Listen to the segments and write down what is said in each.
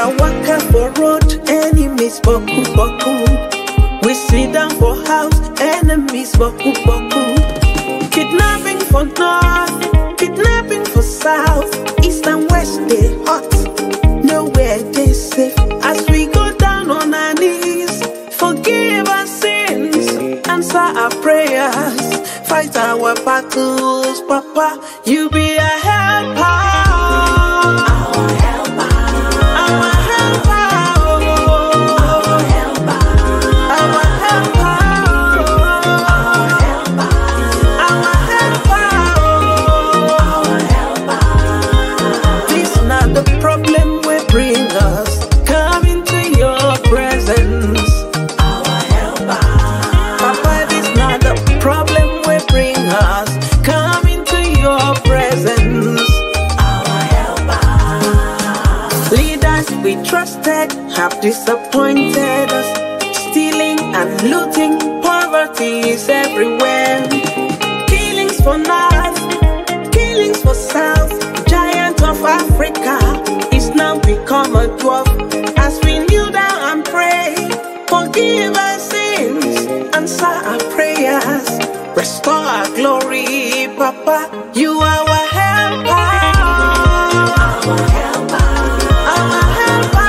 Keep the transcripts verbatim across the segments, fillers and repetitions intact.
Waka waka for road, enemies boku boku. We sit down for house, enemies boku boku. Kidnapping for north, kidnapping for south, east and west they hot. Nowhere they safe. As we go down on our knees, forgive our sins, answer our prayers, fight our battles, Papa. You be a helper. Trusted have disappointed us. Stealing and looting, poverty is everywhere. Killings for north, killings for south. Giant of Africa is now become a dwarf. As we kneel down and pray, forgive our sins, answer our prayers, restore our glory, Papa. You are our helper. Our helper. Our helper.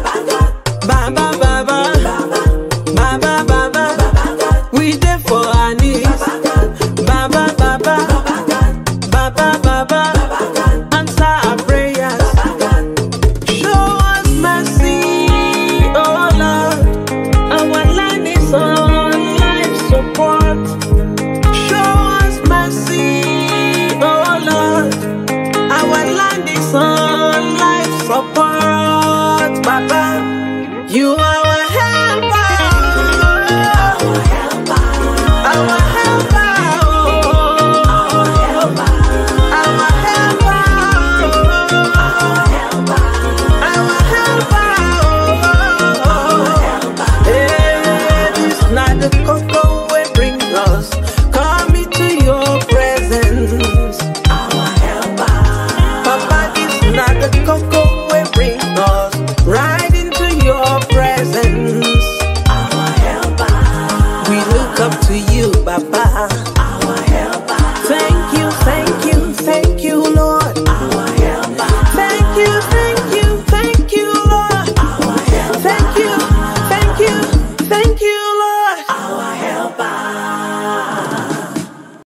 We there for our